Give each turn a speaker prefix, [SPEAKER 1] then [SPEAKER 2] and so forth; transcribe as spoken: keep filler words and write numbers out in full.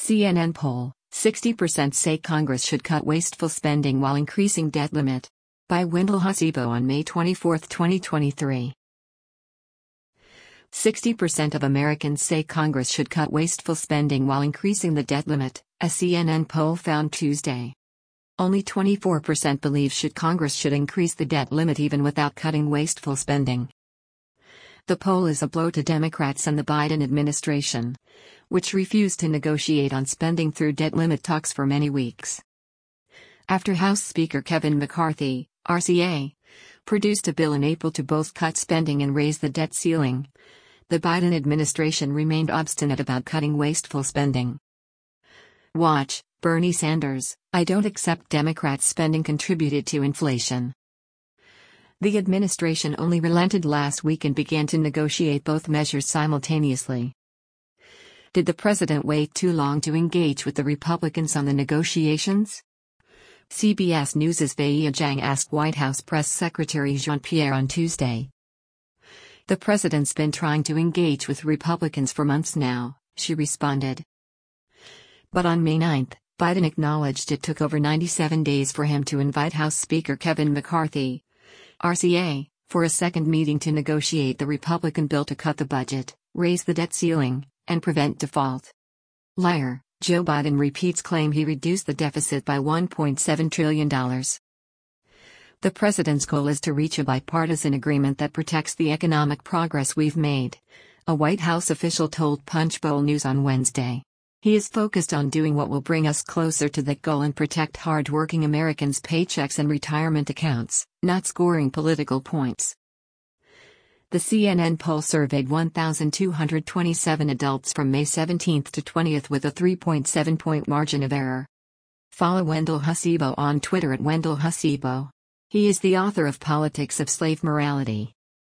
[SPEAKER 1] C N N poll, sixty percent say Congress should cut wasteful spending while increasing debt limit. By Wendell Hasibo on May twenty-fourth, twenty twenty-three. sixty percent of Americans say Congress should cut wasteful spending while increasing the debt limit, a C N N poll found Tuesday. Only twenty-four percent believe should Congress should increase the debt limit even without cutting wasteful spending. The poll is a blow to Democrats and the Biden administration, which refused to negotiate on spending through debt limit talks for many weeks. After House Speaker Kevin McCarthy, R C A, produced a bill in April to both cut spending and raise the debt ceiling, the Biden administration remained obstinate about cutting wasteful spending. Watch, Bernie Sanders, I don't accept Democrats' spending contributed to inflation. The administration only relented last week and began to negotiate both measures simultaneously. Did the president wait too long to engage with the Republicans on the negotiations? C B S News' Weijia Jiang asked White House Press Secretary Jean-Pierre on Tuesday. The president's been trying to engage with Republicans for months now, she responded. But on May ninth, Biden acknowledged it took over ninety-seven days for him to invite House Speaker Kevin McCarthy, R C A, for a second meeting to negotiate the Republican bill to cut the budget, raise the debt ceiling, and prevent default. Liar, Joe Biden repeats claim he reduced the deficit by one point seven trillion dollars. The president's goal is to reach a bipartisan agreement that protects the economic progress we've made, a White House official told Punchbowl News on Wednesday. He is focused on doing what will bring us closer to that goal and protect hard-working Americans' paychecks and retirement accounts, not scoring political points. The C N N poll surveyed one thousand two hundred twenty-seven adults from May seventeenth to twentieth with a three point seven point margin of error. Follow Wendell Hasibo on Twitter at Wendell Hasibo. He is the author of Politics of Slave Morality.